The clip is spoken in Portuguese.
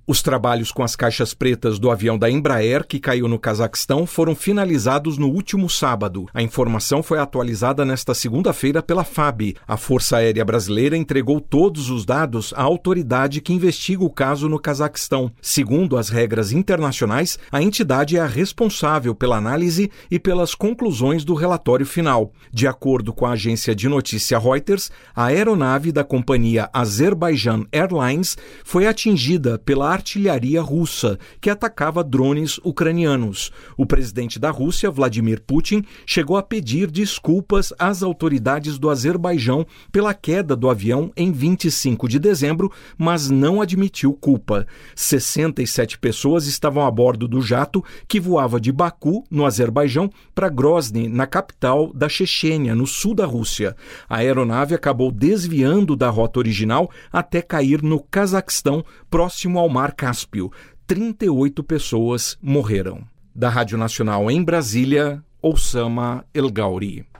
Os trabalhos com as caixas pretas do avião da Embraer, que caiu no Cazaquistão, foram finalizados no último sábado. A informação foi atualizada nesta segunda-feira pela FAB. A Força Aérea Brasileira entregou todos os dados à autoridade que investiga o caso no Cazaquistão. Segundo as regras internacionais, a entidade é a responsável pela análise e pelas conclusões do relatório final. De acordo com a agência de notícia Reuters, a aeronave da companhia Azerbaijan Airlines foi atingida pela artilharia russa, que atacava drones ucranianos. O presidente da Rússia, Vladimir Putin, chegou a pedir desculpas às autoridades do Azerbaijão pela queda do avião em 25 de dezembro, mas não admitiu culpa. 67 pessoas estavam a bordo do jato que voava de Baku, no Azerbaijão, para Grozny, na capital da Chechênia, no sul da Rússia. A aeronave acabou desviando da rota original até cair no Cazaquistão, próximo ao Mar Cáspio. 38 pessoas morreram. Da Rádio Nacional em Brasília, Oussama El Gauri.